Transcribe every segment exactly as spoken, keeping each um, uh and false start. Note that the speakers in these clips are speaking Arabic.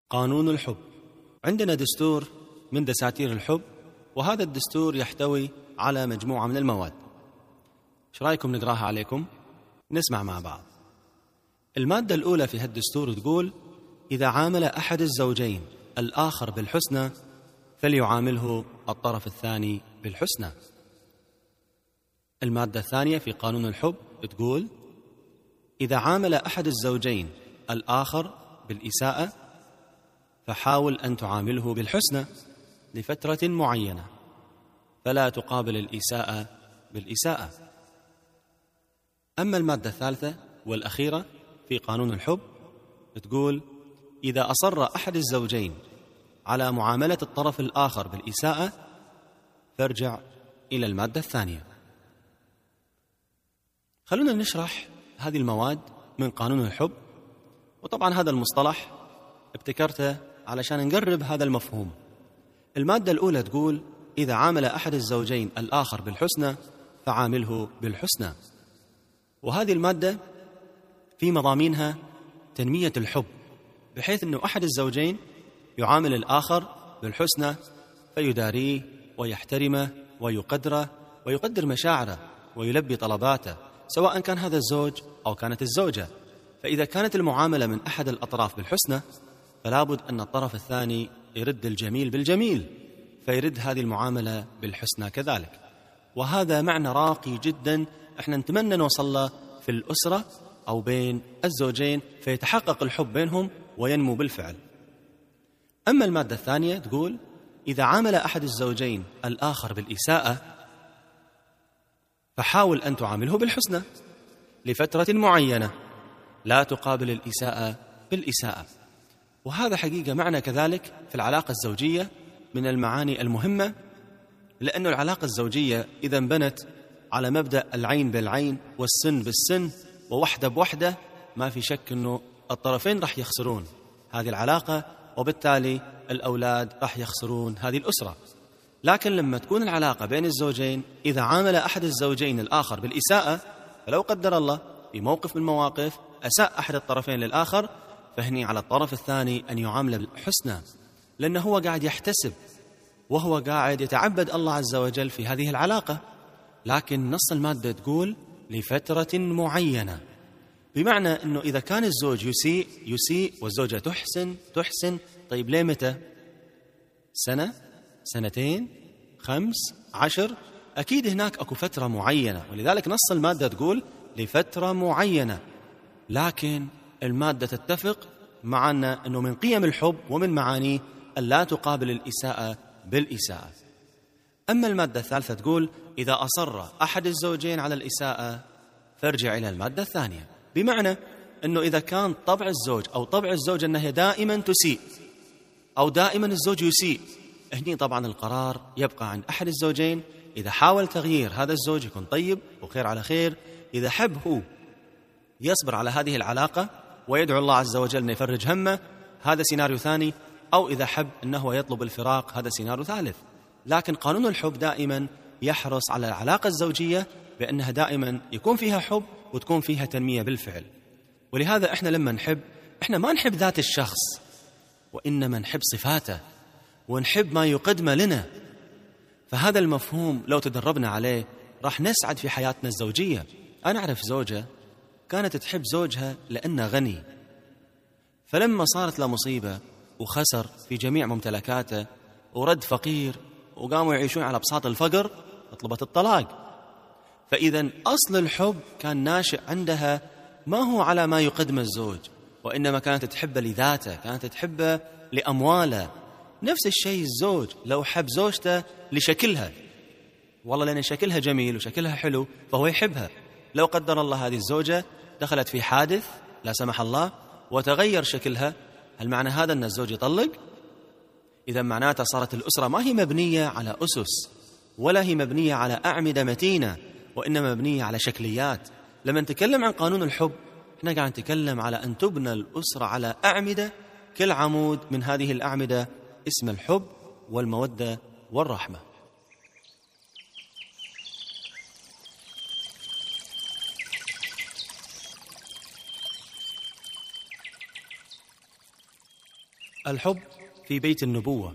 قانون الحب. عندنا دستور من دساتير الحب، وهذا الدستور يحتوي على مجموعة من المواد. ايش رايكم نقراها عليكم؟ نسمع مع بعض. المادة الأولى في هالدستور تقول: إذا عامل أحد الزوجين الآخر بالحسنى فليعامله الطرف الثاني بالحسنى. المادة الثانية في قانون الحب تقول: إذا عامل أحد الزوجين الآخر بالإساءة فحاول أن تعامله بالحسنى لفترة معينة، فلا تقابل الإساءة بالإساءة. أما المادة الثالثة والأخيرة في قانون الحب تقول: إذا أصر أحد الزوجين على معاملة الطرف الآخر بالإساءة فارجع إلى المادة الثانية. خلونا نشرح هذه المواد من قانون الحب. وطبعا هذا المصطلح ابتكرته علشان نقرب هذا المفهوم. المادة الأولى تقول: إذا عامل أحد الزوجين الآخر بالحسنى فعامله بالحسنى. وهذه المادة في مضامينها تنمية الحب، بحيث أنه أحد الزوجين يعامل الآخر بالحسنى فيداريه ويحترمه ويقدره ويقدر مشاعره ويلبي طلباته، سواء كان هذا الزوج أو كانت الزوجة. فإذا كانت المعاملة من أحد الأطراف بالحسنى فلا بد أن الطرف الثاني يرد الجميل بالجميل، فيرد هذه المعاملة بالحسنى كذلك. وهذا معنى راقي جدا احنا نتمنى نوصل له في الأسرة أو بين الزوجين، فيتحقق الحب بينهم وينمو بالفعل. أما المادة الثانية تقول: إذا عامل أحد الزوجين الآخر بالإساءة فحاول أن تعامله بالحسنى لفترة معينة، لا تقابل الإساءة بالإساءة. وهذا حقيقة معنى كذلك في العلاقة الزوجية من المعاني المهمة، لأن العلاقة الزوجية إذا انبنت على مبدأ العين بالعين والسن بالسن ووحدة بوحدة، ما في شك أنه الطرفين رح يخسرون هذه العلاقة، وبالتالي الأولاد رح يخسرون هذه الأسرة. لكن لما تكون العلاقة بين الزوجين إذا عامل أحد الزوجين الآخر بالإساءة، فلو قدر الله في موقف من المواقف أساء أحد الطرفين للآخر، فهني على الطرف الثاني أن يعامله بالحسنى، لأنه هو قاعد يحتسب وهو قاعد يتعبد الله عز وجل في هذه العلاقة. لكن نص المادة تقول لفترة معينة، بمعنى أنه إذا كان الزوج يسيء يسيء والزوجة تحسن تحسن، طيب ليه متى؟ سنة؟ سنتين؟ خمس؟ عشر؟ أكيد هناك أكو فترة معينة، ولذلك نص المادة تقول لفترة معينة. لكن المادة تتفق معنا أنه من قيم الحب ومن معانيه أن لا تقابل الإساءة بالإساءة. أما المادة الثالثة تقول: إذا أصر أحد الزوجين على الإساءة فارجع إلى المادة الثانية، بمعنى أنه إذا كان طبع الزوج أو طبع الزوجة أنها دائما تسيء أو دائما الزوج يسيء، هني طبعا القرار يبقى عند أحد الزوجين. إذا حاول تغيير هذا الزوج يكون طيب وخير على خير، إذا حب هو يصبر على هذه العلاقة ويدعو الله عز وجل أن يفرج همه، هذا سيناريو ثاني، أو إذا حب أنه يطلب الفراق، هذا سيناريو ثالث. لكن قانون الحب دائما يحرص على العلاقة الزوجية بأنها دائما يكون فيها حب وتكون فيها تنمية بالفعل. ولهذا إحنا لما نحب، إحنا ما نحب ذات الشخص، وإنما نحب صفاته ونحب ما يقدم لنا. فهذا المفهوم لو تدربنا عليه راح نسعد في حياتنا الزوجية. أنا أعرف زوجة كانت تحب زوجها لأنه غني، فلما صارت له مصيبة وخسر في جميع ممتلكاته ورد فقير وقاموا يعيشون على بساط الفقر، طلبت الطلاق. فإذا أصل الحب كان ناشئ عندها ما هو على ما يقدم الزوج، وإنما كانت تحبه لذاته، كانت تحبه لأمواله. نفس الشيء الزوج لو حب زوجته لشكلها، والله لأن شكلها جميل وشكلها حلو فهو يحبها. لو قدر الله هذه الزوجة دخلت في حادث لا سمح الله وتغير شكلها، هل معنى هذا أن الزوج يطلق؟ إذا معناتها صارت الأسرة ما هي مبنية على أسس ولا هي مبنية على أعمدة متينة، وإنما مبنية على شكليات. لما نتكلم عن قانون الحب احنا قاعد نتكلم على أن تبنى الأسرة على أعمدة، كل عمود من هذه الأعمدة اسم الحب والمودة والرحمة. الحب في بيت النبوة.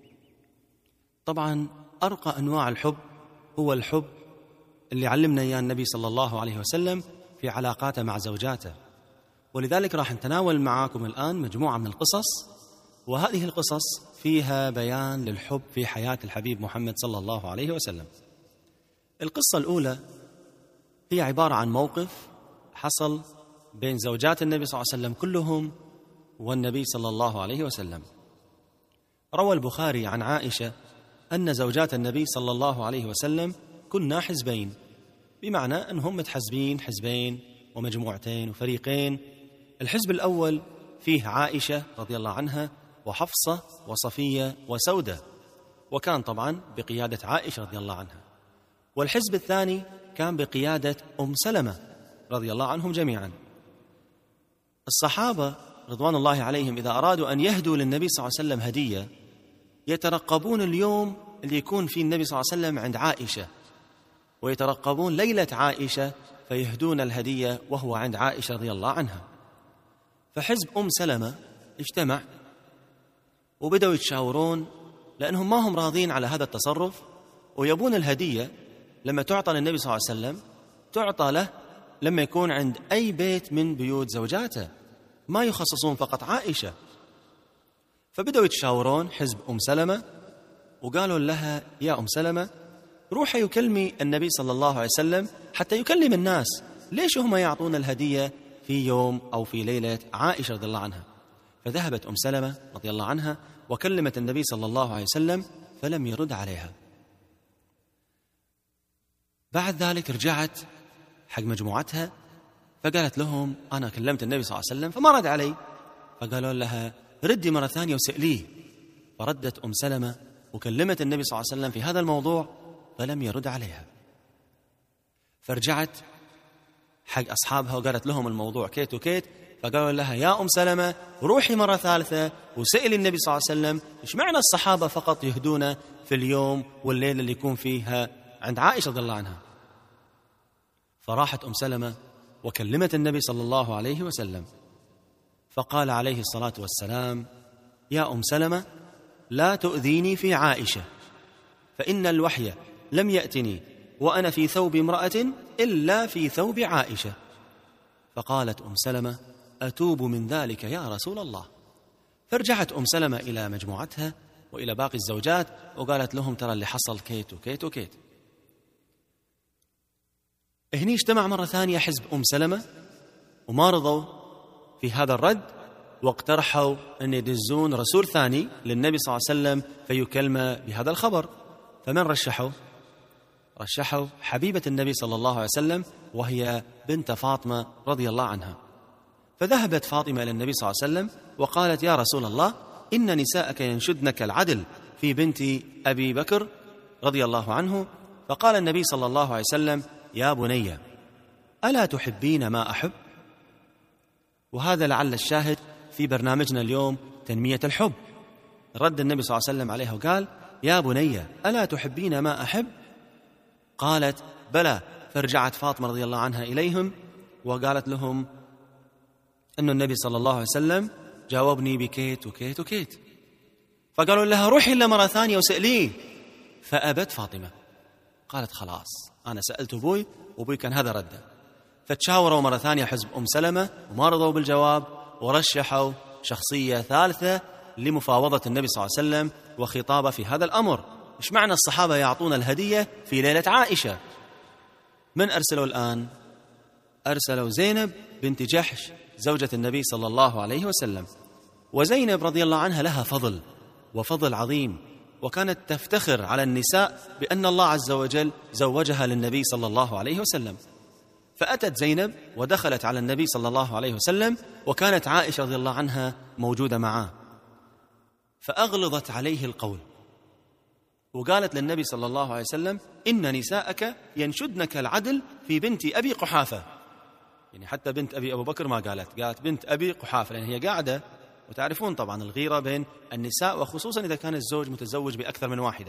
طبعا أرقى أنواع الحب هو الحب اللي علمنا إياه النبي صلى الله عليه وسلم في علاقاته مع زوجاته، ولذلك راح نتناول معاكم الآن مجموعة من القصص، وهذه القصص فيها بيان للحب في حياة الحبيب محمد صلى الله عليه وسلم. القصة الأولى هي عبارة عن موقف حصل بين زوجات النبي صلى الله عليه وسلم كلهم والنبي صلى الله عليه وسلم. روى البخاري عن عائشة أن زوجات النبي صلى الله عليه وسلم كنا حزبين، بمعنى أنهم متحزبين حزبين ومجموعتين وفريقين. الحزب الأول فيه عائشة رضي الله عنها وحفصة وصفية وسودة، وكان طبعا بقيادة عائشة رضي الله عنها. والحزب الثاني كان بقيادة أم سلمة رضي الله عنهم جميعا. الصحابة رضوان الله عليهم إذا أرادوا أن يهدوا للنبي صلى الله عليه وسلم هدية يترقبون اليوم اللي يكون فيه النبي صلى الله عليه وسلم عند عائشة، ويترقبون ليلة عائشة فيهدون الهدية وهو عند عائشة رضي الله عنها. فحزب أم سلمة اجتمع وبدأوا يتشاورون، لأنهم ما هم راضين على هذا التصرف، ويبون الهدية لما تعطى للنبي صلى الله عليه وسلم تعطى له لما يكون عند أي بيت من بيوت زوجاته، ما يخصصون فقط عائشة. فبدأوا يتشاورون حزب أم سلمة وقالوا لها: يا أم سلمة، روحي يكلمي النبي صلى الله عليه وسلم حتى يكلم الناس، ليش هم يعطون الهدية في يوم أو في ليلة عائشة رضي الله عنها؟ فذهبت أم سلمة رضي الله عنها وكلمت النبي صلى الله عليه وسلم فلم يرد عليها. بعد ذلك رجعت حق مجموعتها فقالت لهم: أنا كلمت النبي صلى الله عليه وسلم فما رد علي. فقالوا لها: ردي مرة ثانية وسأليه. فردت أم سلمة وكلمت النبي صلى الله عليه وسلم في هذا الموضوع فلم يرد عليها. فرجعت حق أصحابها وقالت لهم الموضوع كيت وكيت. فقالوا لها: يا أم سلمة، روحي مرة ثالثة وسألي النبي صلى الله عليه وسلم إيش معنى الصحابة فقط يهدون في اليوم والليلة اللي يكون فيها عند عائشة رضي الله عنها. فراحت أم سلمة وكلمت النبي صلى الله عليه وسلم، فقال عليه الصلاة والسلام: يا أم سلمة، لا تؤذيني في عائشة، فإن الوحي لم يأتني وأنا في ثوب امرأة إلا في ثوب عائشة. فقالت أم سلمة: أتوب من ذلك يا رسول الله. فرجعت أم سلمة إلى مجموعتها وإلى باقي الزوجات وقالت لهم: ترى اللي حصل كيت وكيت وكيت. هني اجتمع مرة ثانية حزب أم سلمة وما رضوا في هذا الرد، واقترحوا أن يدزون رسول ثاني للنبي صلى الله عليه وسلم فيكلم بهذا الخبر. فمن رشحوا؟ رشحوا حبيبة النبي صلى الله عليه وسلم وهي بنت فاطمة رضي الله عنها. فذهبت فاطمة إلى النبي صلى الله عليه وسلم وقالت: يا رسول الله، إن نساءك ينشدنك العدل في بنت أبي بكر رضي الله عنه. فقال النبي صلى الله عليه وسلم: يا بني، ألا تحبين ما أحب؟ وهذا لعل الشاهد في برنامجنا اليوم، تنمية الحب. رد النبي صلى الله عليه وسلم عليها وقال: يا بني، ألا تحبين ما أحب؟ قالت: بلى. فرجعت فاطمة رضي الله عنها إليهم وقالت لهم أن النبي صلى الله عليه وسلم جاوبني بكيت وكيت وكيت. فقالوا لها: روحي إلا مرة ثانية وسأليه. فأبت فاطمة، قالت: خلاص، أنا سألت أبوي وأبوي كان هذا رده. فتشاوروا مرة ثانية حزب أم سلمة وما رضوا بالجواب، ورشحوا شخصية ثالثة لمفاوضة النبي صلى الله عليه وسلم وخطابه في هذا الأمر. إيش معنى الصحابة يعطون الهدية في ليلة عائشة؟ من أرسلوا الآن؟ أرسلوا زينب بنت جحش زوجة النبي صلى الله عليه وسلم. وزينب رضي الله عنها لها فضل وفضل عظيم، وكانت تفتخر على النساء بأن الله عز وجل زوجها للنبي صلى الله عليه وسلم. فأتت زينب ودخلت على النبي صلى الله عليه وسلم، وكانت عائشة رضي الله عنها موجودة معاه، فأغلظت عليه القول وقالت للنبي صلى الله عليه وسلم: إن نساءك ينشدنك العدل في بنت أبي قحافة. يعني حتى بنت أبي أبو بكر ما قالت، قالت بنت أبي قحافة، لأن هي قاعدة. وتعرفون طبعا الغيرة بين النساء، وخصوصا إذا كان الزوج متزوج بأكثر من واحدة.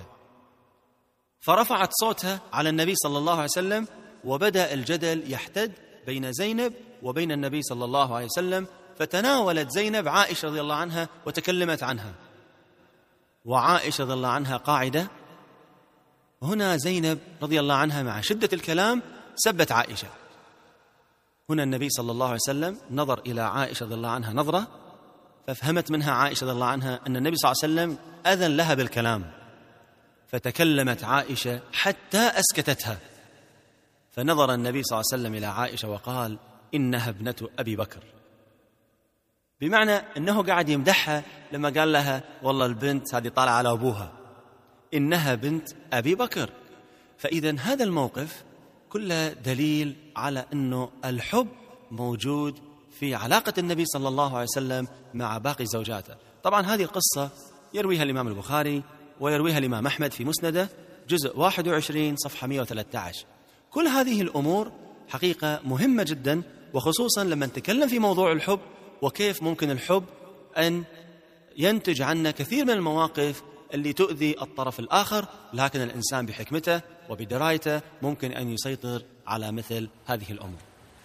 فرفعت صوتها على النبي صلى الله عليه وسلم، وبدأ الجدل يحتد بين زينب وبين النبي صلى الله عليه وسلم، فتناولت زينب عائشة رضي الله عنها وتكلمت عنها، وعائشة رضي الله عنها قاعدة. هنا زينب رضي الله عنها مع شدة الكلام سبت عائشة. هنا النبي صلى الله عليه وسلم نظر إلى عائشة رضي الله عنها نظرة، ففهمت منها عائشة رضي الله عنها أن النبي صلى الله عليه وسلم أذن لها بالكلام، فتكلمت عائشة حتى أسكتتها. فنظر النبي صلى الله عليه وسلم إلى عائشة وقال: إنها ابنة أبي بكر، بمعنى أنه قاعد يمدحها لما قال لها والله البنت هذه طالعة على أبوها، إنها بنت أبي بكر. فإذا هذا الموقف كله دليل على أنه الحب موجود في علاقة النبي صلى الله عليه وسلم مع باقي زوجاته. طبعا هذه القصة يرويها الإمام البخاري ويرويها الإمام أحمد في مسنده جزء واحد وعشرين صفحة مئة وثلاثة عشر. كل هذه الأمور حقيقة مهمة جدا، وخصوصا لما نتكلم في موضوع الحب وكيف ممكن الحب أن ينتج عنا كثير من المواقف اللي تؤذي الطرف الآخر، لكن الإنسان بحكمته وبدرايته ممكن أن يسيطر على مثل هذه الأمور.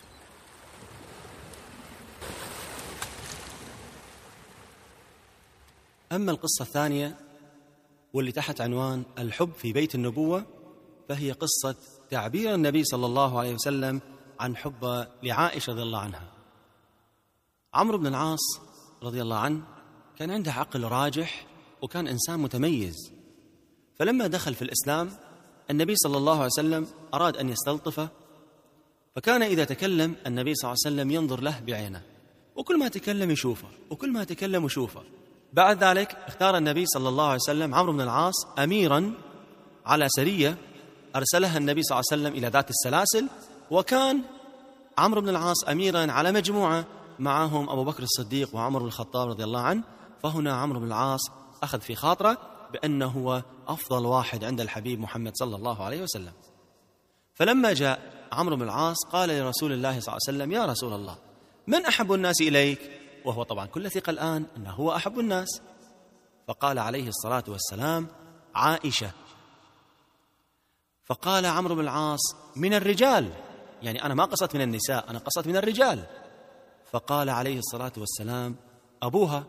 أما القصة الثانية واللي تحت عنوان الحب في بيت النبوة، فهي قصة تعبير النبي صلى الله عليه وسلم عن حبه لعائشة رضي الله عنها. عمرو بن العاص رضي الله عنه كان عنده عقل راجح وكان إنسان متميز، فلما دخل في الإسلام النبي صلى الله عليه وسلم أراد أن يستلطفه، فكان إذا تكلم النبي صلى الله عليه وسلم ينظر له بعينه، وكل ما تكلم يشوفه وكل ما تكلم يشوفه. بعد ذلك اختار النبي صلى الله عليه وسلم عمرو بن العاص أميراً على سرية أرسلها النبي صلى الله عليه وسلم إلى ذات السلاسل، وكان عمرو بن العاص أميراً على مجموعة معهم أبو بكر الصديق وعمر بن الخطاب رضي الله عنه. فهنا عمرو بن العاص أخذ في خاطره بأنه هو أفضل واحد عند الحبيب محمد صلى الله عليه وسلم. فلما جاء عمرو بن العاص قال لرسول الله صلى الله عليه وسلم: يا رسول الله، من أحب الناس إليك؟ وهو طبعا كل ثقة الآن أنه هو أحب الناس. فقال عليه الصلاة والسلام: عائشة. فقال عمرو بن العاص: من الرجال، يعني أنا ما قصدت من النساء، أنا قصدت من الرجال. فقال عليه الصلاة والسلام: أبوها.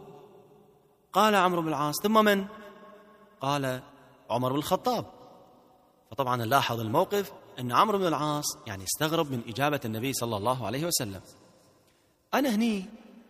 قال عمرو بن العاص: ثم من؟ قال: عمر بن الخطاب. فطبعا نلاحظ الموقف أن عمرو بن العاص يعني استغرب من إجابة النبي صلى الله عليه وسلم. أنا هني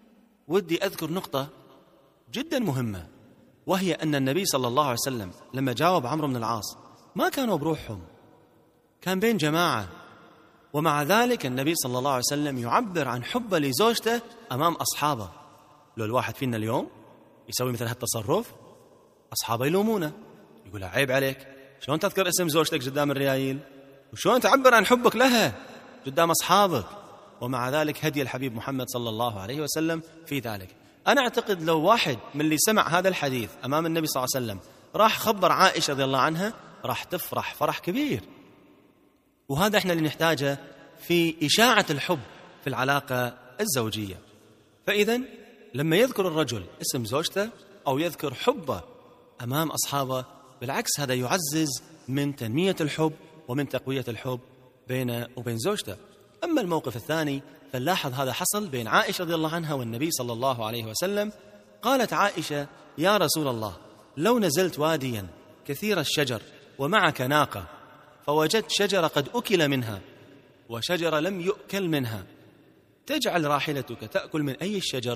ودي أذكر نقطة جدا مهمة، وهي أن النبي صلى الله عليه وسلم لما جاوب عمرو بن العاص ما كانوا بروحهم، كان بين جماعة، ومع ذلك النبي صلى الله عليه وسلم يعبر عن حبه لزوجته أمام أصحابه. لو الواحد فينا اليوم يسوي مثل هالتصرف أصحابه يلومونه، يقول: عيب عليك، شلون تذكر اسم زوجتك قدام الريايل، وشلون تعبر عن حبك لها قدام أصحابك. ومع ذلك هدي الحبيب محمد صلى الله عليه وسلم في ذلك. أنا أعتقد لو واحد من اللي سمع هذا الحديث أمام النبي صلى الله عليه وسلم راح خبر عائشة رضي الله عنها، راح تفرح فرح كبير. وهذا احنا اللي نحتاجه في إشاعة الحب في العلاقة الزوجية. فإذا لما يذكر الرجل اسم زوجته أو يذكر حبه أمام أصحابه، بالعكس هذا يعزز من تنمية الحب ومن تقوية الحب بينه وبين زوجته. أما الموقف الثاني فنلاحظ هذا حصل بين عائشة رضي الله عنها والنبي صلى الله عليه وسلم. قالت عائشة: يا رسول الله، لو نزلت واديا كثير الشجر ومعك ناقة، فوجدت شجرة قد أكل منها وشجرة لم يؤكل منها، تجعل راحلتك تأكل من أي الشجر؟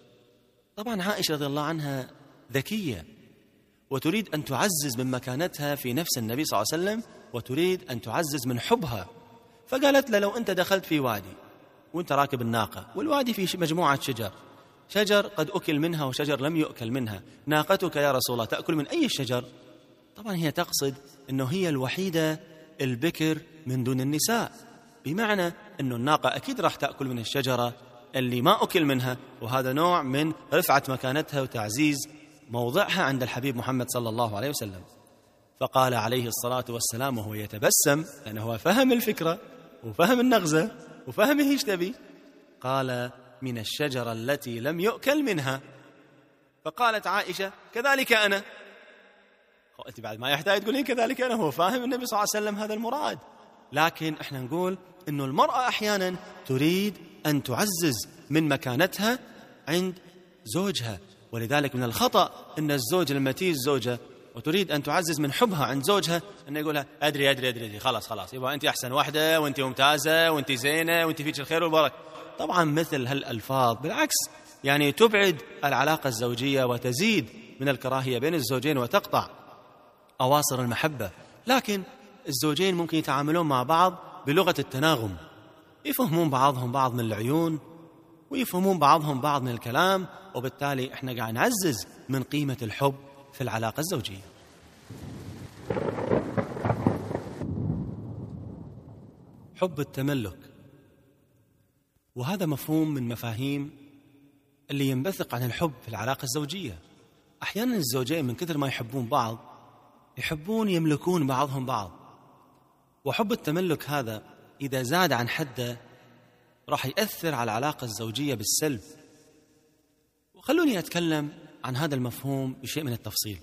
طبعا عائشة رضي الله عنها ذكية وتريد أن تعزز من مكانتها في نفس النبي صلى الله عليه وسلم، وتريد أن تعزز من حبها. فقالت له: لو أنت دخلت في وادي وأنت راكب الناقة، والوادي فيه مجموعة شجر، شجر قد أكل منها وشجر لم يؤكل منها، ناقتك يا رسول الله تأكل من أي الشجر؟ طبعا هي تقصد أنه هي الوحيدة البكر من دون النساء، بمعنى أنه الناقة أكيد راح تأكل من الشجرة اللي ما أكل منها، وهذا نوع من رفعة مكانتها وتعزيز موضعها عند الحبيب محمد صلى الله عليه وسلم. فقال عليه الصلاة والسلام وهو يتبسم، لأنه هو فهم الفكرة وفهم النغزة وفهم ايش تبي، قال: من الشجرة التي لم يؤكل منها. فقالت عائشة: كذلك أنا. أنت بعد ما يحتاج تقولين كذلك أنا، هو فاهم النبي صلى الله عليه وسلم هذا المراد. لكن احنا نقول إنه المرأة أحيانا تريد أن تعزز من مكانتها عند زوجها. ولذلك من الخطأ أن الزوج لما تيجي الزوجة وتريد أن تعزز من حبها عند زوجها أنه يقولها أدري أدري أدري, أدري خلاص خلاص يبقى أنت أحسن واحدة وأنت ممتازة وأنت زينة وأنت فيك الخير والبركة. طبعا مثل هالألفاظ بالعكس يعني تبعد العلاقة الزوجية وتزيد من الكراهية بين الزوجين وتقطع أواصر المحبة. لكن الزوجين ممكن يتعاملون مع بعض بلغة التناغم، يفهمون بعضهم بعض من العيون ويفهمون بعضهم بعض من الكلام، وبالتالي احنا قاعد نعزز من قيمة الحب في العلاقة الزوجية. حب التملك، وهذا مفهوم من مفاهيم اللي ينبثق عن الحب في العلاقة الزوجية. أحيانا الزوجين من كثر ما يحبون بعض يحبون يملكون بعضهم بعض، وحب التملك هذا إذا زاد عن حده راح يأثر على العلاقة الزوجية بالسلب. وخلوني أتكلم عن هذا المفهوم بشيء من التفصيل.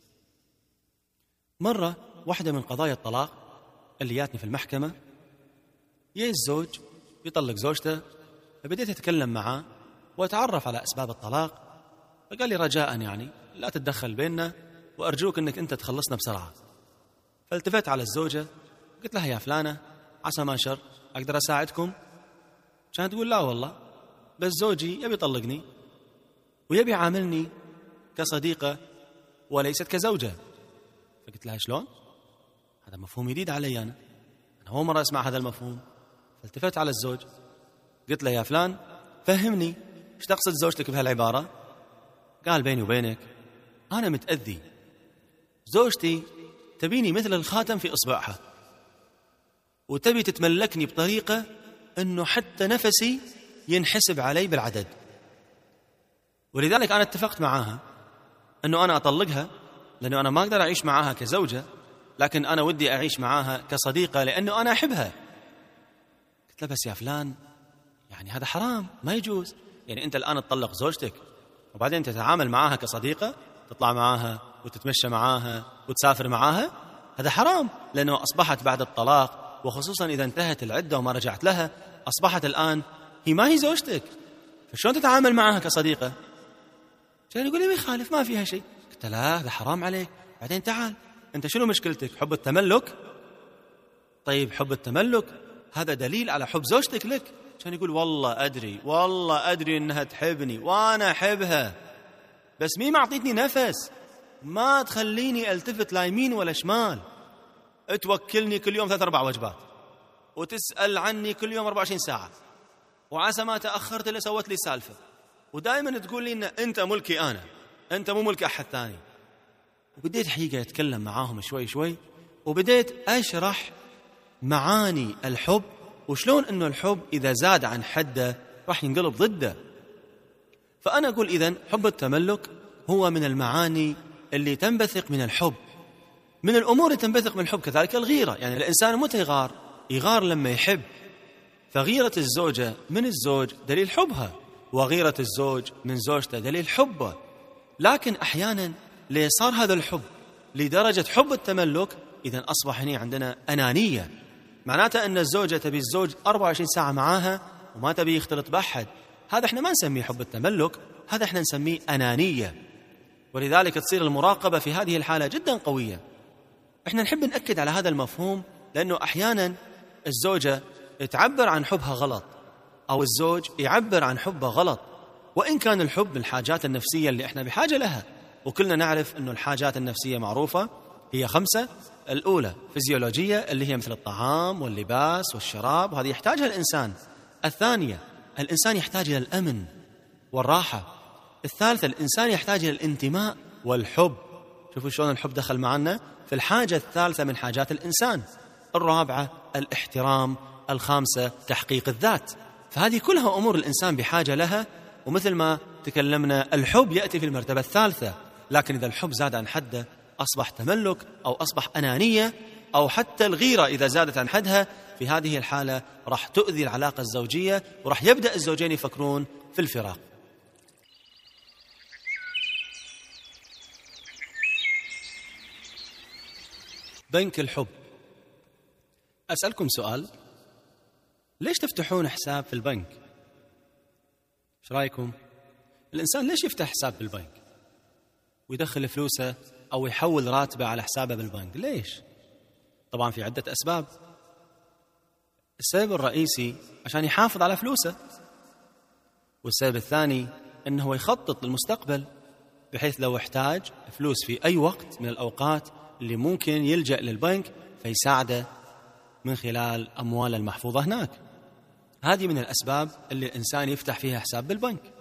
مرة واحدة من قضايا الطلاق اللي جاتني في المحكمة، يا الزوج يطلق زوجته، فبديت أتكلم معاه وأتعرف على أسباب الطلاق، فقال لي رجاء يعني لا تتدخل بيننا وأرجوك أنك أنت تخلصنا بسرعة. فالتفت على الزوجة قلت لها يا فلانة عسى ما شر أقدر أساعدكم؟ كانت تقول لا والله بس زوجي يبي يطلقني ويبي يعاملني كصديقة وليست كزوجة. فقلت لها شلون؟ هذا مفهوم جديد علي أنا أنا أول مرة أسمع هذا المفهوم. فالتفت على الزوج قلت له يا فلان فهمني ايش تقصد زوجتك بهالعبارة؟ قال بيني وبينك أنا متأذي، زوجتي تبيني مثل الخاتم في إصبعها وتبي تتملكني بطريقة أنه حتى نفسي ينحسب علي بالعدد، ولذلك أنا اتفقت معاها أنه أنا أطلقها لأنه أنا ما أقدر أعيش معاها كزوجة، لكن أنا ودي أعيش معاها كصديقة لأنه أنا أحبها. قلت له بس يا فلان يعني هذا حرام ما يجوز، يعني أنت الآن تطلق زوجتك وبعدين تتعامل معاها كصديقة، تطلع معاها وتتمشى معاها وتسافر معاها، هذا حرام لأنه أصبحت بعد الطلاق وخصوصا إذا انتهت العدة وما رجعت لها أصبحت الآن هي ما هي زوجتك، فشلون تتعامل معها كصديقة؟ كان يقول لي ما يخالف ما فيها شيء. قلت لا هذا حرام عليك. بعدين تعال أنت شنو مشكلتك؟ حب التملك؟ طيب حب التملك هذا دليل على حب زوجتك لك. كان يقول والله أدري والله أدري إنها تحبني وأنا أحبها، بس مي معطيتني نفس، ما تخليني ألتفت لا يمين ولا شمال، توكلني كل يوم ثلاث أربع وجبات وتسأل عني كل يوم أربعة وعشرين ساعة، وعسى ما تأخرت إلا سوت لي سالفة، ودائما تقول لي إن أنت ملكي أنا، أنت مو ملك أحد ثاني. وبديت حقيقة أتكلم معاهم شوي شوي وبديت أشرح معاني الحب وشلون أنه الحب إذا زاد عن حده راح ينقلب ضده. فأنا أقول إذن حب التملك هو من المعاني اللي تنبثق من الحب. من الأمور اللي تنبثق من الحب كذلك الغيرة، يعني الإنسان متى يغار؟ يغار لما يحب. فغيرة الزوجة من الزوج دليل حبها، وغيرة الزوج من زوجته دليل حبه. لكن أحيانا ليه صار هذا الحب لدرجة حب التملك؟ إذن أصبح هنا عندنا أنانية، معناته أن الزوجة تبي الزوج أربعة وعشرين ساعة معاها وما تبي يختلط بأحد. هذا احنا ما نسميه حب التملك، هذا احنا نسميه أنانية. ولذلك تصير المراقبة في هذه الحالة جدا قوية. احنا نحب نأكد على هذا المفهوم لأنه أحيانا الزوجة تعبر عن حبها غلط أو الزوج يعبر عن حبه غلط، وإن كان الحب من الحاجات النفسية اللي احنا بحاجة لها، وكلنا نعرف أنه الحاجات النفسية معروفة هي خمسة. الأولى فيزيولوجية اللي هي مثل الطعام واللباس والشراب، وهذه يحتاجها الإنسان. الثانية الإنسان يحتاج إلى الأمن والراحة. الثالثة الإنسان يحتاج إلى الانتماء والحب. شوفوا شلون الحب دخل معنا في الحاجة الثالثة من حاجات الإنسان. الرابعة الاحترام. الخامسة تحقيق الذات. فهذه كلها أمور الإنسان بحاجة لها، ومثل ما تكلمنا الحب يأتي في المرتبة الثالثة. لكن إذا الحب زاد عن حده أصبح تملك أو أصبح أنانية أو حتى الغيرة إذا زادت عن حدها، في هذه الحالة راح تؤذي العلاقة الزوجية وراح يبدأ الزوجين يفكرون في الفراق. بنك الحب. أسألكم سؤال، ليش تفتحون حساب في البنك ايش رايكم؟ الإنسان ليش يفتح حساب بالبنك ويدخل فلوسه أو يحول راتبه على حسابه بالبنك؟ ليش؟ طبعا في عدة أسباب. السبب الرئيسي عشان يحافظ على فلوسه، والسبب الثاني أنه يخطط للمستقبل، بحيث لو احتاج فلوس في أي وقت من الأوقات اللي ممكن يلجأ للبنك فيساعده من خلال أمواله المحفوظة هناك. هذه من الأسباب اللي الإنسان يفتح فيها حساب بالبنك.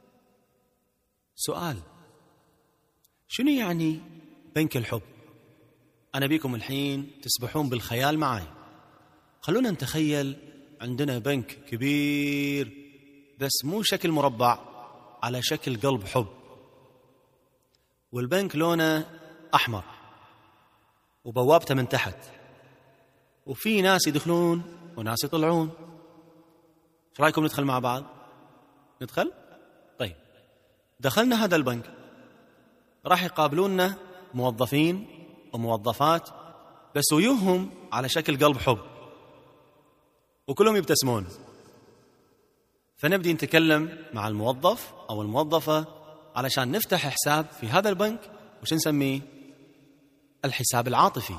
سؤال: شنو يعني بنك الحب؟ أنا بيكم الحين تسبحون بالخيال معي. خلونا نتخيل عندنا بنك كبير بس مو شكل مربع، على شكل قلب حب، والبنك لونه أحمر وبوابته من تحت، وفي ناس يدخلون وناس يطلعون. ايش رايكم ندخل مع بعض؟ ندخل؟ طيب، دخلنا هذا البنك، راح يقابلوننا موظفين وموظفات بس ويوهم على شكل قلب حب، وكلهم يبتسمون. فنبدي نتكلم مع الموظف أو الموظفة علشان نفتح حساب في هذا البنك، وش نسميه؟ الحساب العاطفي.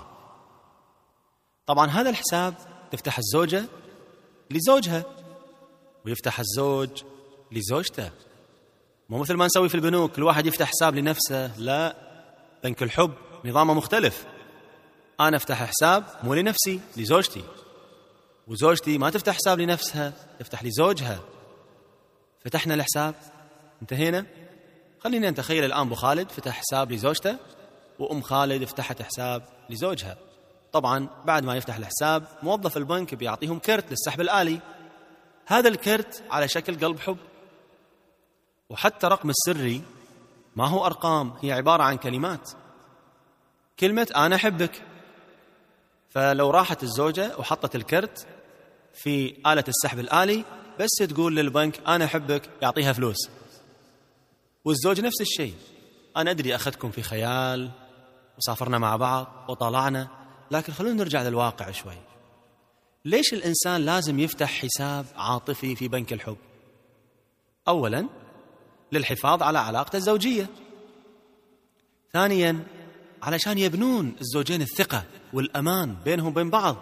طبعا هذا الحساب تفتح الزوجة لزوجها، ويفتح الزوج لزوجته. مو مثل ما نسوي في البنوك كل واحد يفتح حساب لنفسه، لا، بنك الحب نظامه مختلف. أنا أفتح حساب مو لنفسي، لزوجتي، وزوجتي ما تفتح حساب لنفسها، تفتح لزوجها. فتحنا الحساب، انتهينا. خلينا نتخيل الآن أبو خالد فتح حساب لزوجته، وأم خالد فتحت حساب لزوجها. طبعا بعد ما يفتح الحساب، موظف البنك بيعطيهم كرت للسحب الآلي. هذا الكرت على شكل قلب حب، وحتى رقم السري ما هو أرقام، هي عبارة عن كلمات. كلمة أنا أحبك. فلو راحت الزوجة وحطت الكرت في آلة السحب الآلي، بس تقول للبنك أنا أحبك، يعطيها فلوس. والزوج نفس الشيء. أنا أدري أخذكم في خيال وسافرنا مع بعض وطلعنا، لكن خلونا نرجع للواقع شوي. ليش الإنسان لازم يفتح حساب عاطفي في بنك الحب؟ أولاً للحفاظ على علاقته الزوجية. ثانياً علشان يبنون الزوجين الثقة والأمان بينهم وبين بعض.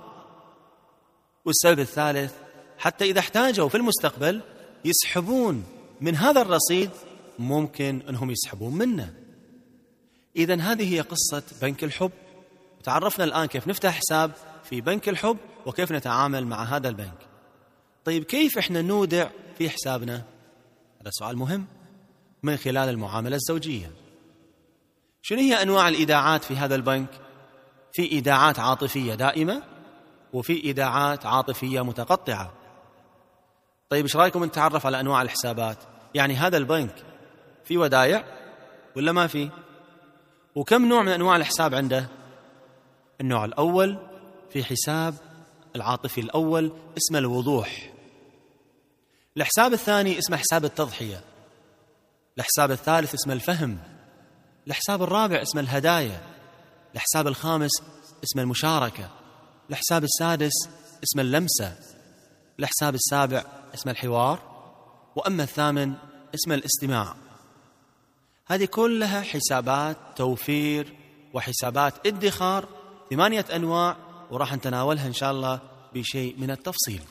والسبب الثالث حتى إذا احتاجوا في المستقبل يسحبون من هذا الرصيد، ممكن أنهم يسحبون منه. إذن هذه هي قصة بنك الحب. تعرفنا الآن كيف نفتح حساب في بنك الحب وكيف نتعامل مع هذا البنك. طيب كيف إحنا نودع في حسابنا؟ هذا سؤال مهم. من خلال المعاملة الزوجية. شنو هي أنواع الإيداعات في هذا البنك؟ في إيداعات عاطفية دائمة، وفي إيداعات عاطفية متقطعة. طيب إيش رأيكم نتعرف على أنواع الحسابات؟ يعني هذا البنك في ودائع ولا ما في؟ وكم نوع من أنواع الحساب عنده؟ النوع الأول في حساب العاطفي الأول اسمه الوضوح. الحساب الثاني اسمه حساب التضحية. الحساب الثالث اسمه الفهم. الحساب الرابع اسمه الهدايا. الحساب الخامس اسمه المشاركة. الحساب السادس اسمه اللمسة. الحساب السابع اسمه الحوار. وأما الثامن اسمه الاستماع. هذه كلها حسابات توفير وحسابات ادخار، ثمانية أنواع، وراح نتناولها إن شاء الله بشيء من التفصيل.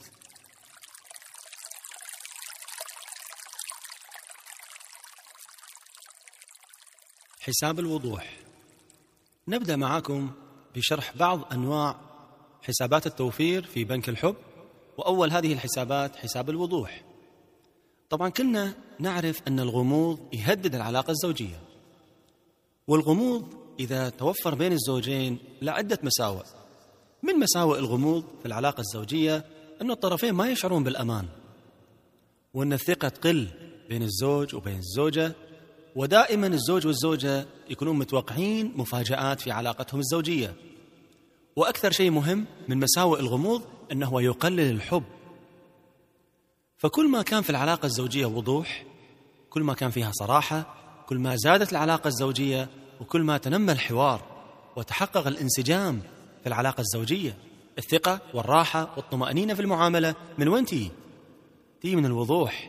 حساب الوضوح. نبدأ معكم بشرح بعض أنواع حسابات التوفير في بنك الحب. وأول هذه الحسابات حساب الوضوح. طبعا كلنا نعرف أن الغموض يهدد العلاقة الزوجية، والغموض إذا توفر بين الزوجين لعدة مساوئ. من مساوئ الغموض في العلاقة الزوجية أن الطرفين ما يشعرون بالأمان، وأن الثقة تقل بين الزوج وبين الزوجة، ودائما الزوج والزوجة يكونون متوقعين مفاجآت في علاقتهم الزوجية. وأكثر شيء مهم من مساوئ الغموض أنه يقلل الحب. فكل ما كان في العلاقة الزوجية وضوح، كل ما كان فيها صراحة، كل ما زادت العلاقة الزوجية، وكل ما تنمى الحوار وتحقق الانسجام في العلاقة الزوجية. الثقة والراحة والطمأنينة في المعاملة من وين تيجي؟ تيجي من الوضوح.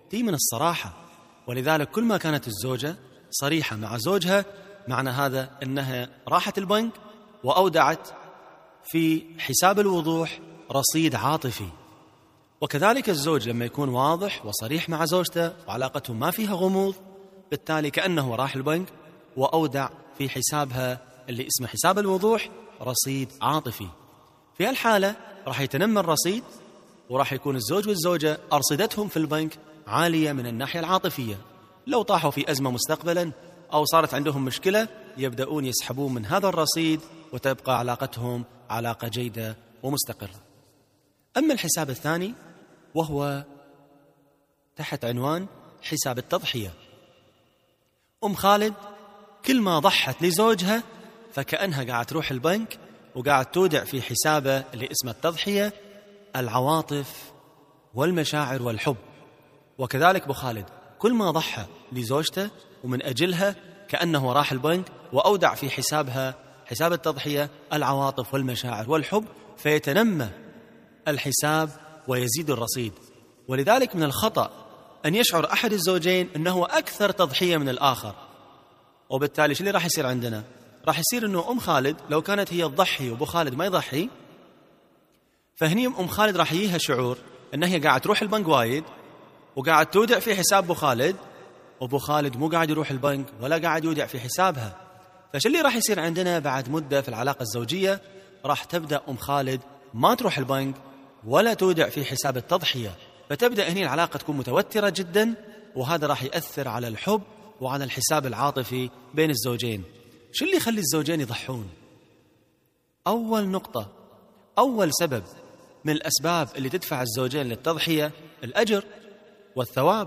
تي من الصراحة. ولذلك كل ما كانت الزوجة صريحة مع زوجها، معنى هذا أنها راحت البنك وأودعت في حساب الوضوح رصيد عاطفي. وكذلك الزوج لما يكون واضح وصريح مع زوجته وعلاقتهم ما فيها غموض، بالتالي كأنه راح البنك وأودع في حسابها اللي اسمه حساب الوضوح رصيد عاطفي. في هالحالة راح يتنمى الرصيد، وراح يكون الزوج والزوجة أرصدتهم في البنك عالية من الناحية العاطفية. لو طاحوا في أزمة مستقبلا أو صارت عندهم مشكلة يبدأون يسحبون من هذا الرصيد، وتبقى علاقتهم علاقة جيدة ومستقرة. أما الحساب الثاني وهو تحت عنوان حساب التضحية. أم خالد كل ما ضحت لزوجها فكأنها قاعد تروح البنك وقاعد تودع في حسابه اللي اسمه التضحية العواطف والمشاعر والحب. وكذلك أبو خالد كل ما ضحى لزوجته ومن أجلها كأنه راح البنك وأودع في حسابها حساب التضحية العواطف والمشاعر والحب، فيتنمى الحساب ويزيد الرصيد. ولذلك من الخطأ أن يشعر أحد الزوجين أنه أكثر تضحية من الآخر، وبالتالي شو اللي راح يصير عندنا؟ راح يصير أنه أم خالد لو كانت هي تضحي وأبو خالد ما يضحي، فهني أم خالد راح يجيها شعور أنها هي قاعد تروح البنك وايد وقاعد تودع في حساب أبو خالد، وأبو خالد مو قاعد يروح البنك ولا قاعد يودع في حسابها. فش اللي راح يصير عندنا بعد مدة في العلاقة الزوجية؟ راح تبدأ أم خالد ما تروح البنك ولا تودع في حساب التضحية، فتبدأ هنا العلاقة تكون متوترة جدا، وهذا راح يأثر على الحب وعلى الحساب العاطفي بين الزوجين. شو اللي يخلي الزوجين يضحون؟ أول نقطة، أول سبب من الأسباب اللي تدفع الزوجين للتضحية الأجر والثواب.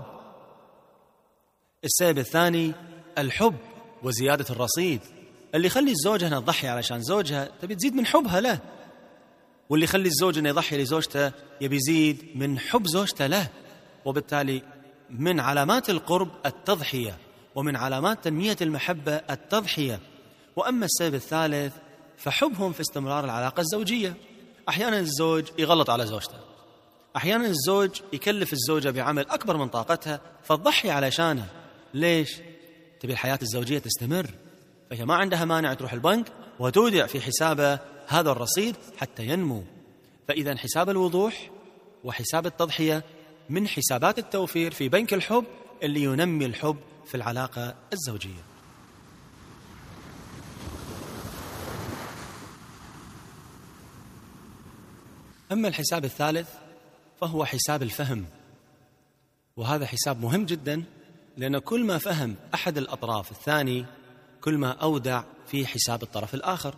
السبب الثاني الحب وزيادة الرصيد. اللي يخلي الزوجة هنا تضحي علشان زوجها تبي تزيد من حبها له، واللي يخلي الزوج انه يضحي لزوجته يبي يزيد من حب زوجته له. وبالتالي من علامات القرب التضحية، ومن علامات تنمية المحبة التضحية. وأما السبب الثالث فحبهم في استمرار العلاقة الزوجية. أحيانا الزوج يغلط على زوجته، أحيانا الزوج يكلف الزوجة بعمل أكبر من طاقتها فتضحي علشانه. ليش؟ تبي الحياة الزوجية تستمر، فهي ما عندها مانع تروح البنك وتودع في حسابه هذا الرصيد حتى ينمو. فإذا حساب الوضوح وحساب التضحية من حسابات التوفير في بنك الحب اللي ينمي الحب في العلاقة الزوجية. أما الحساب الثالث فهو حساب الفهم، وهذا حساب مهم جدا، لأن كل ما فهم أحد الأطراف الثاني كل ما أودع في حساب الطرف الآخر.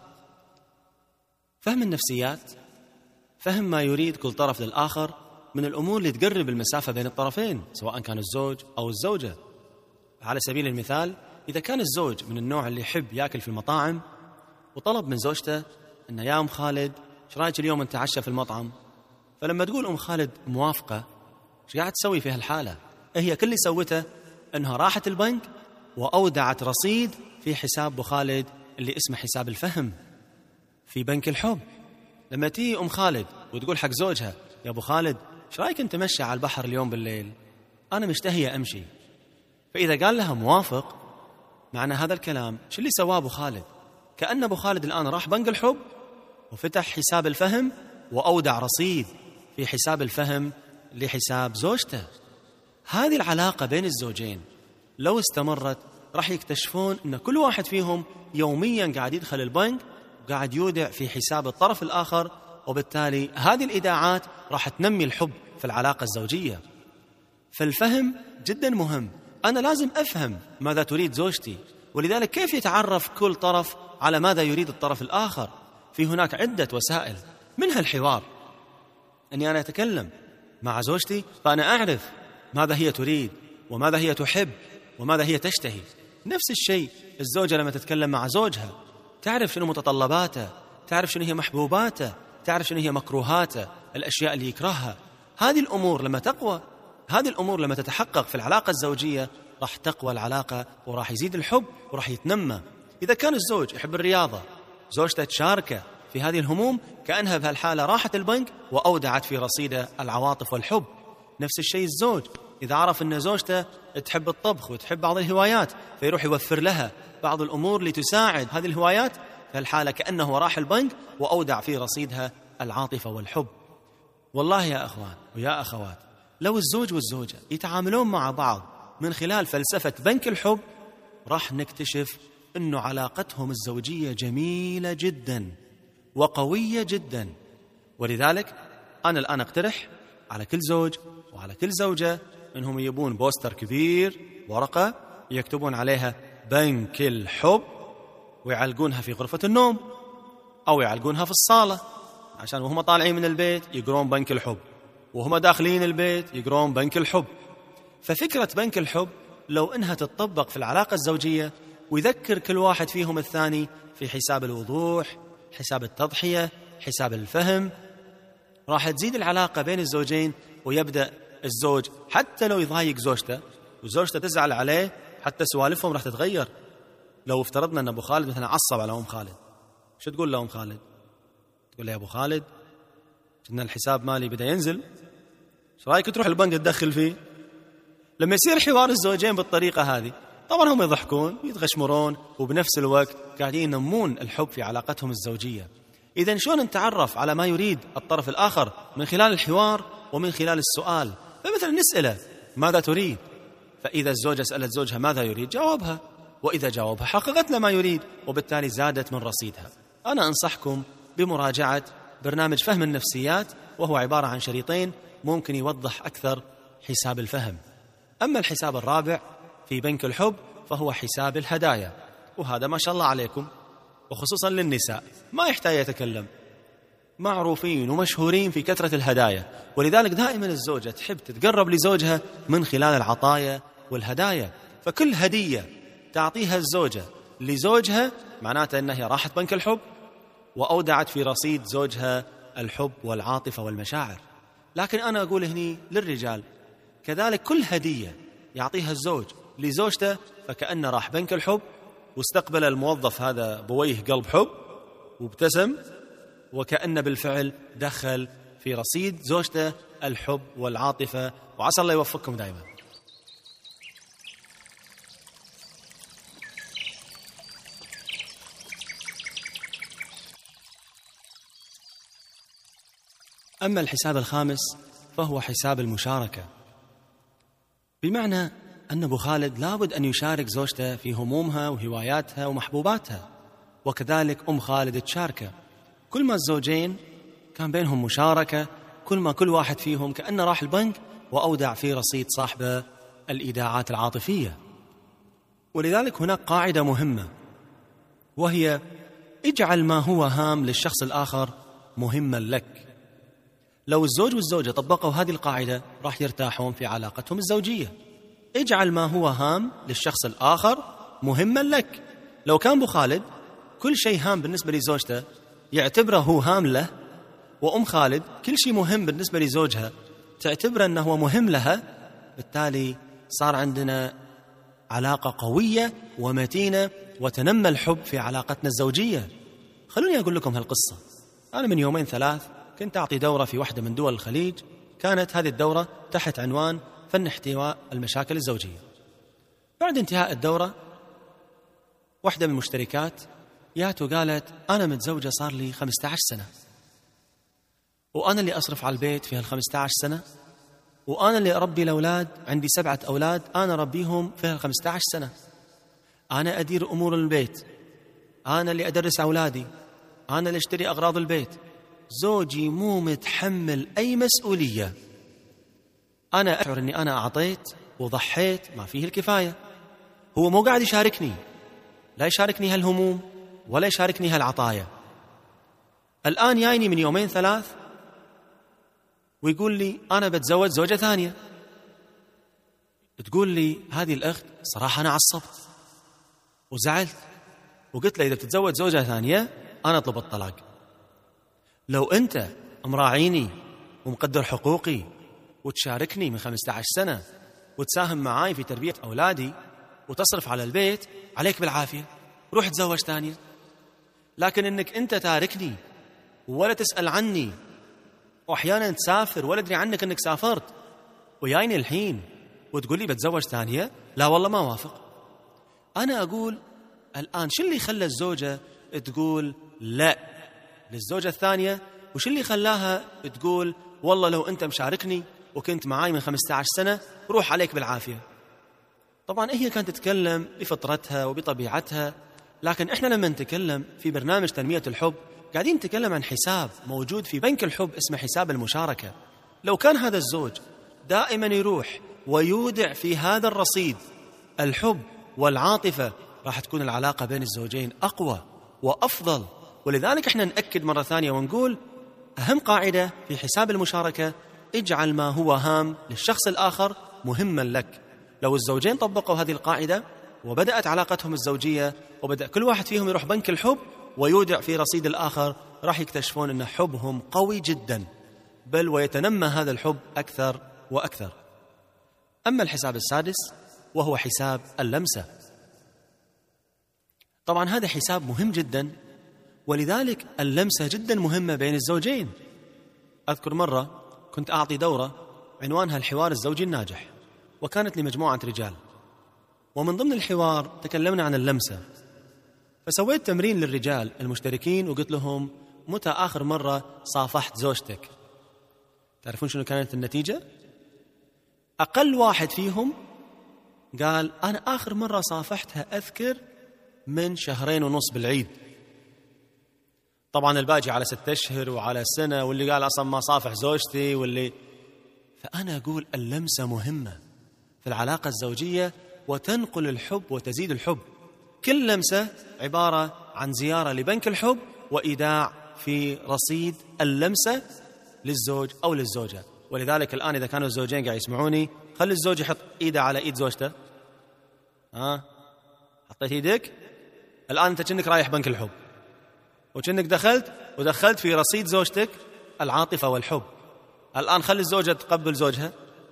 فهم النفسيات، فهم ما يريد كل طرف للآخر من الأمور اللي تقرب المسافة بين الطرفين سواء كان الزوج أو الزوجة. على سبيل المثال إذا كان الزوج من النوع اللي يحب يأكل في المطاعم وطلب من زوجته أن يا أم خالد ايش رايك اليوم نتعشى في المطعم، فلما تقول أم خالد موافقة، ايش قاعد تسوي في هالحالة؟ هي كل اللي سوته أنها راحت البنك وأودعت رصيد في حساب أبو خالد اللي اسمه حساب الفهم في بنك الحب. لما تيجي أم خالد وتقول حق زوجها يا أبو خالد ايش رايك نتمشى على البحر اليوم بالليل، أنا مشتهية أمشي، فإذا قال لها موافق، معنى هذا الكلام شو اللي سواه أبو خالد؟ كأن أبو خالد الآن راح بنك الحب وفتح حساب الفهم وأودع رصيد في حساب الفهم لحساب زوجته. هذه العلاقة بين الزوجين لو استمرت راح يكتشفون أن كل واحد فيهم يوميا قاعد يدخل البنك وقاعد يودع في حساب الطرف الآخر، وبالتالي هذه الإيداعات راح تنمي الحب في العلاقة الزوجية. فالفهم جدا مهم، أنا لازم أفهم ماذا تريد زوجتي، ولذلك كيف يتعرف كل طرف على ماذا يريد الطرف الآخر؟ في هناك عدة وسائل، منها الحوار، أني أنا أتكلم مع زوجتي فأنا أعرف ماذا هي تريد وماذا هي تحب وماذا هي تشتهي. نفس الشيء الزوجة لما تتكلم مع زوجها تعرف شنو متطلباته، تعرف شنو هي محبوباته، تعرف شنو هي مكروهاته، الأشياء اللي يكرهها. هذه الأمور لما تقوى، هذه الأمور لما تتحقق في العلاقة الزوجية راح تقوى العلاقة وراح يزيد الحب وراح يتنمى. إذا كان الزوج يحب الرياضة، زوجته تشاركه في هذه الهموم، كأنها بهالحالة راحت البنك وأودعت في رصيده العواطف والحب. نفس الشيء الزوج إذا عرف أن زوجته تحب الطبخ وتحب بعض الهوايات فيروح يوفر لها بعض الأمور لتساعد هذه الهوايات، في الحالة كأنه راح البنك وأودع في رصيدها العاطفة والحب. والله يا أخوان ويا أخوات، لو الزوج والزوجة يتعاملون مع بعض من خلال فلسفة بنك الحب راح نكتشف أن علاقتهم الزوجية جميلة جدا وقوية جدا. ولذلك أنا الآن أقترح على كل زوج وعلى كل زوجة أنهم يبون بوستر كبير، ورقة يكتبون عليها بنك الحب، ويعلقونها في غرفة النوم أو يعلقونها في الصالة، عشان وهم طالعين من البيت يقرون بنك الحب، وهم داخلين البيت يقرون بنك الحب. ففكرة بنك الحب لو إنها تتطبق في العلاقة الزوجية ويذكر كل واحد فيهم الثاني في حساب الوضوح، حساب التضحية، حساب الفهم، راح تزيد العلاقة بين الزوجين. ويبدأ الزوج حتى لو يضايق زوجته وزوجته تزعل عليه، حتى سوالفهم راح تتغير. لو افترضنا أن أبو خالد مثلا عصب على أم خالد، شو تقول له أم خالد؟ تقول له يا أبو خالد إن الحساب مالي بدأ ينزل، شو رأيك تروح البنك تدخل فيه؟ لما يصير حوار الزوجين بالطريقة هذه طبعا هم يضحكون يتغشمرون، وبنفس الوقت قاعدين ينمون الحب في علاقتهم الزوجية. إذن شلون نتعرف على ما يريد الطرف الآخر؟ من خلال الحوار ومن خلال السؤال. فمثلا نسأله ماذا تريد؟ فإذا الزوجة سألت زوجها ماذا يريد جاوبها، وإذا جاوبها حققت له ما يريد، وبالتالي زادت من رصيدها. أنا أنصحكم بمراجعة برنامج فهم النفسيات، وهو عبارة عن شريطين ممكن يوضح أكثر حساب الفهم. أما الحساب الرابع في بنك الحب فهو حساب الهدايا، وهذا ما شاء الله عليكم وخصوصا للنساء ما يحتاج يتكلم، معروفين ومشهورين في كثرة الهدايا. ولذلك دائما الزوجة تحب تتقرب لزوجها من خلال العطايا والهدايا. فكل هدية تعطيها الزوجة لزوجها معناته أنها راحت بنك الحب وأودعت في رصيد زوجها الحب والعاطفة والمشاعر. لكن أنا أقول هني للرجال كذلك، كل هدية يعطيها الزوج لزوجته فكأنه راح بنك الحب واستقبل الموظف هذا بويه قلب حب وابتسم، وكأنه بالفعل دخل في رصيد زوجته الحب والعاطفة. وعسى الله يوفقكم دائما. أما الحساب الخامس فهو حساب المشاركة، بمعنى أن أبو خالد لابد أن يشارك زوجته في همومها وهواياتها ومحبوباتها، وكذلك أم خالد تشاركه. كل ما الزوجين كان بينهم مشاركة كل ما كل واحد فيهم كأنه راح البنك وأودع في رصيد صاحبه الإيداعات العاطفية. ولذلك هناك قاعدة مهمة، وهي اجعل ما هو هام للشخص الآخر مهما لك. لو الزوج والزوجة طبقوا هذه القاعدة راح يرتاحون في علاقتهم الزوجية. اجعل ما هو هام للشخص الآخر مهما لك. لو كان أبو خالد كل شيء هام بالنسبة لزوجته يعتبره هو هام له، وأم خالد كل شيء مهم بالنسبة لزوجها تعتبره أنه هو مهم لها، بالتالي صار عندنا علاقة قوية ومتينة وتنمى الحب في علاقتنا الزوجية. خلوني أقول لكم هالقصة. أنا من يومين ثلاث كنت أعطي دورة في واحدة من دول الخليج، كانت هذه الدورة تحت عنوان فن احتواء المشاكل الزوجية. بعد انتهاء الدورة واحدة من المشتركات جات وقالت أنا متزوجة صار لي خمسة عشر سنة، وأنا اللي أصرف على البيت في هالخمسة عشر سنة، وأنا اللي أربي الأولاد، عندي سبعة أولاد أنا أربيهم في هالخمسة عشر سنة، أنا أدير أمور البيت، أنا اللي أدرس أولادي، أنا اللي أشتري أغراض البيت، زوجي مو متحمل أي مسؤولية. أنا أشعر أني أنا أعطيت وضحيت ما فيه الكفاية، هو مو قاعد يشاركني، لا يشاركني هالهموم ولا يشاركني هالعطايا. الآن جايني من يومين ثلاث ويقول لي أنا بتزوج زوجة ثانية. تقول لي هذه الأخت صراحة أنا عصبت وزعلت وقلت له إذا بتتزوج زوجة ثانية أنا أطلب الطلاق. لو أنت مراعيني ومقدر حقوقي وتشاركني من خمسة عشر سنة وتساهم معاي في تربية أولادي وتصرف على البيت، عليك بالعافية، روح تزوج ثانية. لكن إنك أنت تاركني ولا تسأل عني، وأحيانا تسافر ولا أدري عنك أنك سافرت، ويايني الحين وتقول لي بتزوج ثانية؟ لا والله ما وافق. أنا أقول الآن شو اللي خلى الزوجة تقول لا للزوجة الثانية، وشو اللي خلاها تقول والله لو أنت مشاركني وكنت معاي من خمسة عشر سنة روح عليك بالعافية؟ طبعا هي كانت تتكلم بفطرتها وبطبيعتها، لكن إحنا لما نتكلم في برنامج تنمية الحب قاعدين نتكلم عن حساب موجود في بنك الحب اسمه حساب المشاركة. لو كان هذا الزوج دائما يروح ويودع في هذا الرصيد الحب والعاطفة، راح تكون العلاقة بين الزوجين أقوى وأفضل. ولذلك احنا نأكد مرة ثانية ونقول أهم قاعدة في حساب المشاركة: اجعل ما هو هام للشخص الآخر مهما لك. لو الزوجين طبقوا هذه القاعدة وبدأت علاقتهم الزوجية وبدأ كل واحد فيهم يروح بنك الحب ويودع في رصيد الآخر، راح يكتشفون أن حبهم قوي جدا، بل ويتنمى هذا الحب أكثر وأكثر. أما الحساب السادس وهو حساب اللمسة، طبعا هذا حساب مهم جدا، ولذلك اللمسة جدا مهمة بين الزوجين. أذكر مرة كنت أعطي دورة عنوانها الحوار الزوجي الناجح، وكانت لمجموعة رجال، ومن ضمن الحوار تكلمنا عن اللمسة. فسويت تمرين للرجال المشتركين وقلت لهم: متى آخر مرة صافحت زوجتك؟ تعرفون شنو كانت النتيجة؟ أقل واحد فيهم قال: أنا آخر مرة صافحتها أذكر من شهرين ونص بالعيد. طبعا الباقي على ستة أشهر وعلى سنة، واللي قال أصلا ما صافح زوجتي، واللي فأنا أقول اللمسة مهمة في العلاقة الزوجية وتنقل الحب وتزيد الحب. كل لمسة عبارة عن زيارة لبنك الحب وإيداع في رصيد اللمسة للزوج أو للزوجة. ولذلك الآن إذا كانوا الزوجين قاعد يسمعوني، خلي الزوج يحط إيده على إيد زوجته. ها حطيت إيدك الآن، أنت كأنك رايح بنك الحب، وكأنك دخلت ودخلت في رصيد زوجتك العاطفة والحب. الآن خلي الزوجة تقبل زوجها.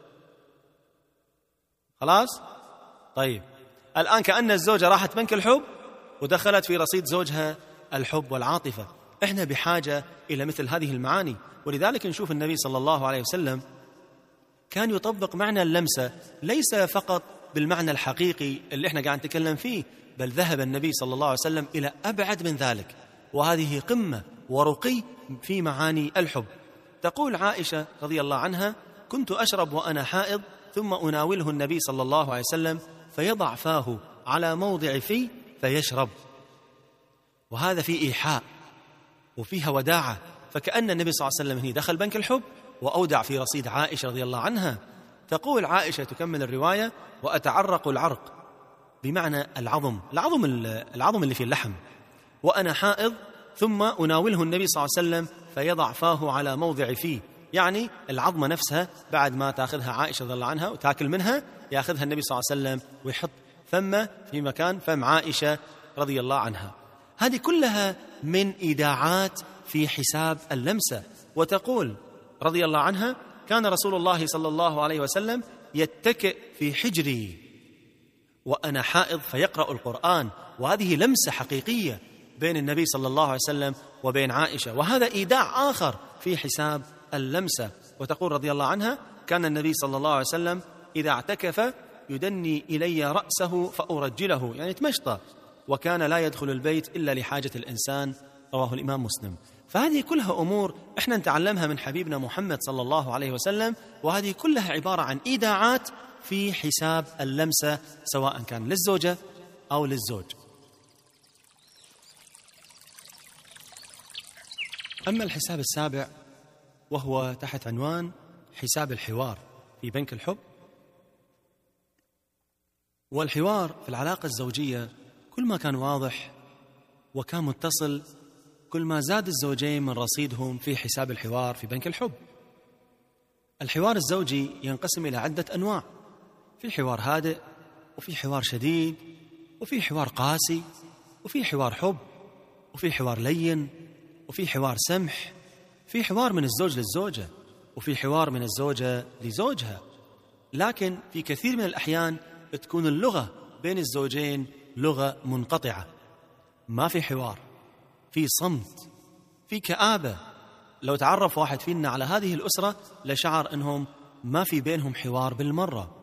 خلاص؟ طيب الآن كأن الزوجة راحت بنك الحب ودخلت في رصيد زوجها الحب والعاطفة. إحنا بحاجة إلى مثل هذه المعاني، ولذلك نشوف النبي صلى الله عليه وسلم كان يطبق معنى اللمسة ليس فقط بالمعنى الحقيقي اللي إحنا قاعد نتكلم فيه، بل ذهب النبي صلى الله عليه وسلم إلى أبعد من ذلك، وهذه قمة ورقي في معاني الحب. تقول عائشة رضي الله عنها: كنت أشرب وأنا حائض ثم أناوله النبي صلى الله عليه وسلم فيضع فاه على موضع في فيشرب. وهذا فيه إيحاء وفيها وداعة، فكأن النبي صلى الله عليه وسلم هنا دخل بنك الحب وأودع في رصيد عائشة رضي الله عنها. تقول عائشة تكمل الرواية: وأتعرق العرق بمعنى العظم، العظم العظم اللي فيه اللحم، وأنا حائض ثم أناوله النبي صلى الله عليه وسلم فيضع فاه على موضع فيه، يعني العظمة نفسها بعد ما تأخذها عائشة رضي الله عنها وتأكل منها يأخذها النبي صلى الله عليه وسلم ويحط فمه في مكان فم عائشة رضي الله عنها. هذه كلها من إيداعات في حساب اللمسة. وتقول رضي الله عنها: كان رسول الله صلى الله عليه وسلم يتكئ في حجري وأنا حائض فيقرأ القرآن. وهذه لمسة حقيقية بين النبي صلى الله عليه وسلم وبين عائشة، وهذا إيداع آخر في حساب اللمسة. وتقول رضي الله عنها: كان النبي صلى الله عليه وسلم إذا اعتكف يدني إلي رأسه فأرجله، يعني تمشطه، وكان لا يدخل البيت إلا لحاجة الإنسان. رواه الإمام مسلم. فهذه كلها أمور إحنا نتعلمها من حبيبنا محمد صلى الله عليه وسلم، وهذه كلها عبارة عن إيداعات في حساب اللمسة سواء كان للزوجة أو للزوج. أما الحساب السابع وهو تحت عنوان حساب الحوار في بنك الحب. والحوار في العلاقة الزوجية كل ما كان واضح وكان متصل، كل ما زاد الزوجين من رصيدهم في حساب الحوار في بنك الحب. الحوار الزوجي ينقسم إلى عدة أنواع: في حوار هادئ، وفي حوار شديد، وفي حوار قاسي، وفي حوار حب، وفي حوار لين، وفي حوار سمح، في حوار من الزوج للزوجة، وفي حوار من الزوجة لزوجها. لكن في كثير من الأحيان تكون اللغة بين الزوجين لغة منقطعة، ما في حوار، في صمت، في كآبة. لو تعرف واحد فينا على هذه الأسرة لشعر أنهم ما في بينهم حوار بالمرة.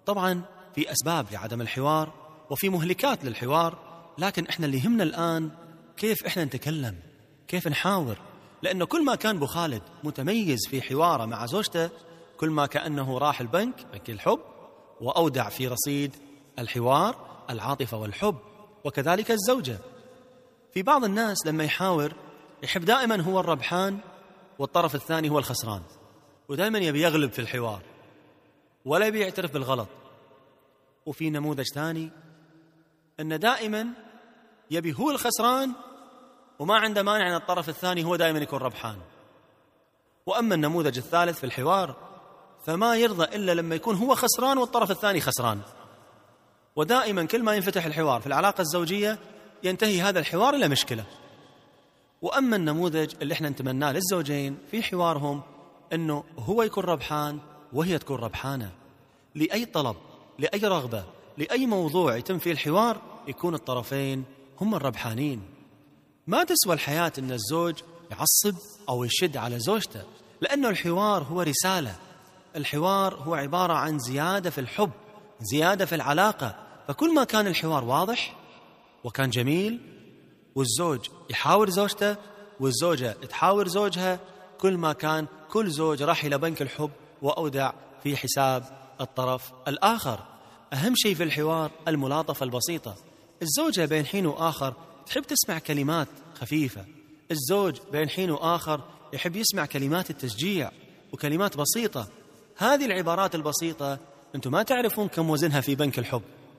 طبعا في أسباب لعدم الحوار وفي مهلكات للحوار، لكن إحنا اللي يهمنا الآن كيف إحنا نتكلم، كيف نحاور. لأنه كل ما كان أبو خالد متميز في حواره مع زوجته، كل ما كأنه راح البنك، بنك الحب، وأودع في رصيد الحوار العاطفة والحب. وكذلك الزوجة. في بعض الناس لما يحاور يحب دائما هو الربحان والطرف الثاني هو الخسران، ودائما يبي يغلب في الحوار ولا يبي يعترف بالغلط. وفي نموذج ثاني أن دائما يبي هو الخسران وما عنده مانع أن الطرف الثاني هو دائما يكون ربحان. وأما النموذج الثالث في الحوار فما يرضى إلا لما يكون هو خسران والطرف الثاني خسران، ودائما كل ما ينفتح الحوار في العلاقة الزوجية ينتهي هذا الحوار إلى مشكلة. وأما النموذج اللي احنا نتمناه للزوجين في حوارهم أنه هو يكون ربحان وهي تكون ربحانة، لأي طلب، لأي رغبة، لأي موضوع يتم فيه الحوار يكون الطرفين هم الربحانين. ما تسوى الحياة أن الزوج يعصب أو يشد على زوجته، لأنه الحوار هو رسالة، الحوار هو عبارة عن زيادة في الحب، زيادة في العلاقة. فكل ما كان الحوار واضح وكان جميل والزوج يحاور زوجته والزوجة تحاور زوجها، كل ما كان كل زوج راح إلى بنك الحب وأودع في حساب الطرف الآخر. أهم شيء في الحوار الملاطفة البسيطة. الزوجة بين حين وآخر تحب تسمع كلمات خفيفة، الزوج بين حين وآخر يحب يسمع كلمات التشجيع وكلمات بسيطة. هذه العبارات البسيطة أنتم ما تعرفون كم وزنها في بنك الحب،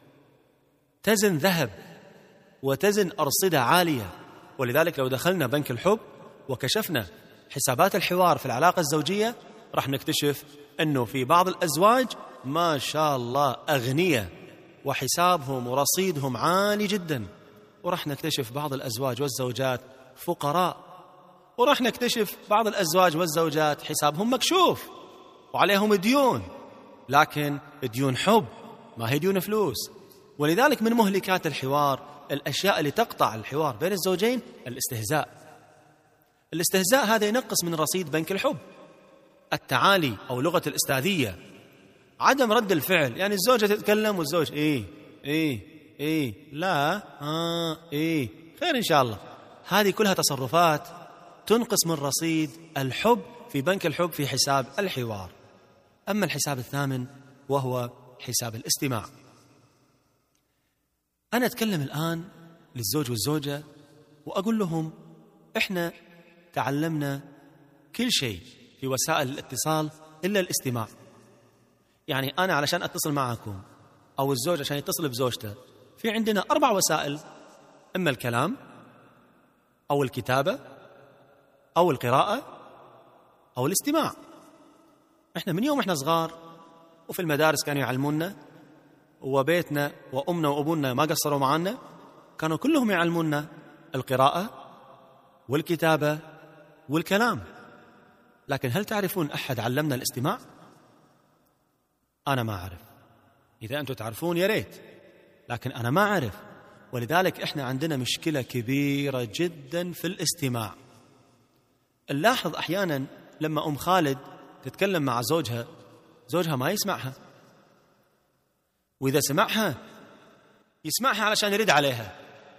تزن ذهب وتزن أرصدة عالية. ولذلك لو دخلنا بنك الحب وكشفنا حسابات الحوار في العلاقة الزوجية راح نكتشف أنه في بعض الأزواج ما شاء الله أغنياء وحسابهم ورصيدهم عالي جدا، وراح نكتشف بعض الأزواج والزوجات فقراء، وراح نكتشف بعض الأزواج والزوجات حسابهم مكشوف وعليهم ديون، لكن ديون حب ما هي ديون فلوس. ولذلك من مهلكات الحوار، الأشياء اللي تقطع الحوار بين الزوجين، الاستهزاء. الاستهزاء هذا ينقص من رصيد بنك الحب. التعالي أو لغة الأستاذية، عدم رد الفعل، يعني الزوجة تتكلم والزوج إيه إيه إيه لا آه إيه خير إن شاء الله. هذه كلها تصرفات تنقص من رصيد الحب في بنك الحب في حساب الحوار. أما الحساب الثامن وهو حساب الاستماع. أنا أتكلم الآن للزوج والزوجة وأقول لهم إحنا تعلمنا كل شيء في وسائل الاتصال إلا الاستماع. يعني أنا علشان أتصل معكم أو الزوج عشان يتصل بزوجته في عندنا أربع وسائل، إما الكلام أو الكتابة أو القراءة أو الاستماع. إحنا من يوم إحنا صغار وفي المدارس كانوا يعلمونا، وبيتنا وأمنا وأبونا ما قصروا معنا، كانوا كلهم يعلمونا القراءة والكتابة والكلام. لكن هل تعرفون أحد علمنا الاستماع؟ أنا ما أعرف. إذا أنتم تعرفون يا ريت، لكن أنا ما أعرف. ولذلك إحنا عندنا مشكلة كبيرة جدا في الاستماع. نلاحظ أحيانا لما أم خالد تتكلم مع زوجها، زوجها ما يسمعها، وإذا سمعها يسمعها علشان يرد عليها.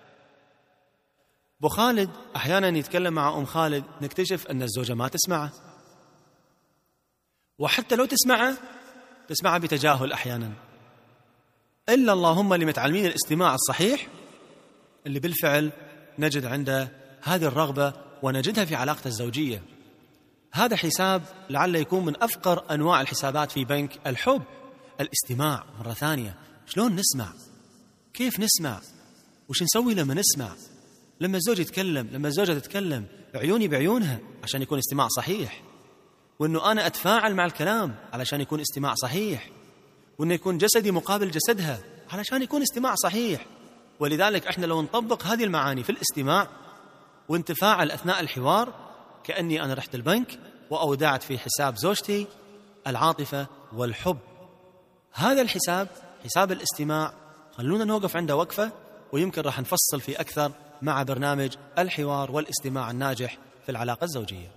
أبو خالد أحيانا يتكلم مع أم خالد نكتشف أن الزوجة ما تسمعه، وحتى لو تسمعه تسمعه بتجاهل أحيانا. إلا اللهم اللي متعلمين الاستماع الصحيح اللي بالفعل نجد عنده هذه الرغبة ونجدها في علاقته الزوجية. هذا حساب لعل يكون من أفقر أنواع الحسابات في بنك الحب، الاستماع. مرة ثانية، شلون نسمع؟ كيف نسمع؟ وش نسوي لما نسمع؟ لما الزوج يتكلم، لما الزوجة تتكلم، عيوني بعيونها عشان يكون استماع صحيح، وأنه أنا أتفاعل مع الكلام علشان يكون استماع صحيح، وأنه يكون جسدي مقابل جسدها علشان يكون استماع صحيح. ولذلك إحنا لو نطبق هذه المعاني في الاستماع وانتفاعل أثناء الحوار، كأني أنا رحت البنك وأودعت في حساب زوجتي العاطفة والحب. هذا الحساب، حساب الاستماع، خلونا نوقف عنده وقفة، ويمكن راح نفصل في أكثر مع برنامج الحوار والاستماع الناجح في العلاقة الزوجية.